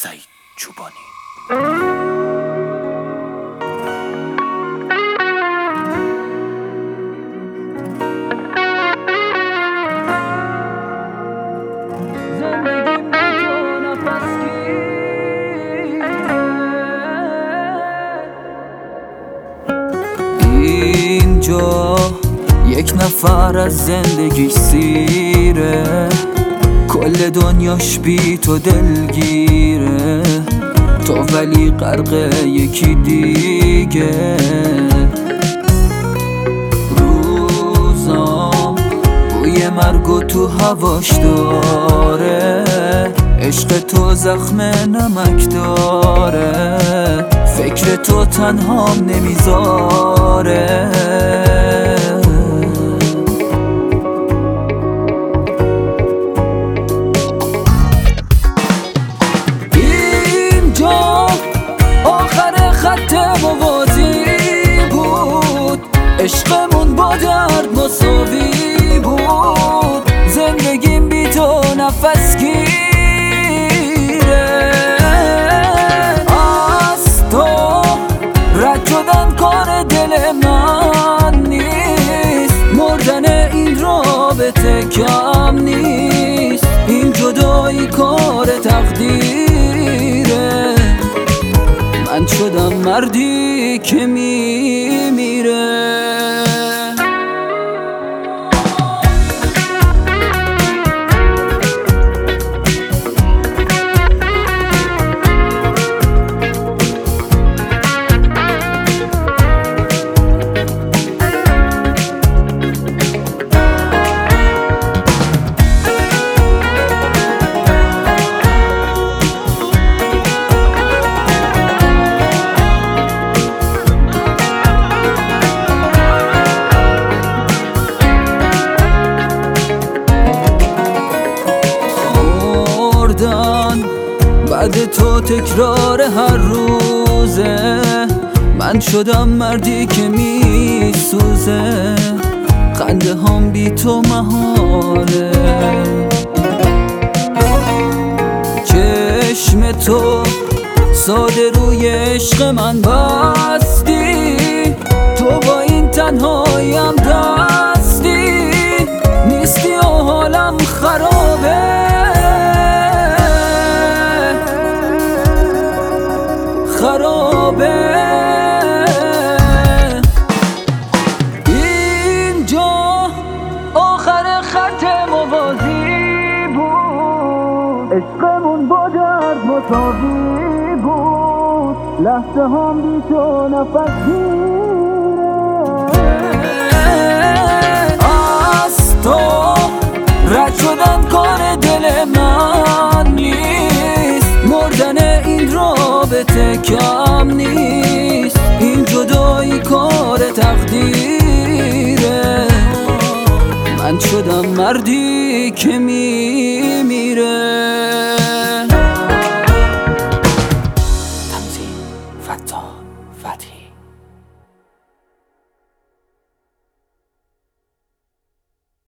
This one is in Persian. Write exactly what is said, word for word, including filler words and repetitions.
سعید چوبانی. اینجا یک نفر از زندگی سیره، کل دنیاش بی تو دلگیره، تو ولی غرق یکی دیگه. روزام بوی مرگو تو هواش داره، عشق تو زخم نمک داره، فکر تو تنهام نمیذاره. اینجا آخر خط موازی بود، عشقمون با درد مساوی بود، زندگیم بی تو نفس گیره. از تو رد شدن کار دل من نیست، مردن این رابطه کم نیست، این جدایی کار تقدیره. من شدم مردی که میمیره. بعد تو تکرار هر روزه، من شدم مردی که میسوزه، خنده هم بی تو محاله. چشم تو ساده روی عشق من بستی، تو با این تنهاییم دستی، نیستی و حالم خرابه خرابه. اینجا آخر خط موازی بود، عشقمون با درد مساوی بود، لحظه هم بی تو نفس گیره. از تو رد شدن کار دل من نیست، مردن این رابطه کم نیست، این جدایی کار تقدیره. من شدم مردی که می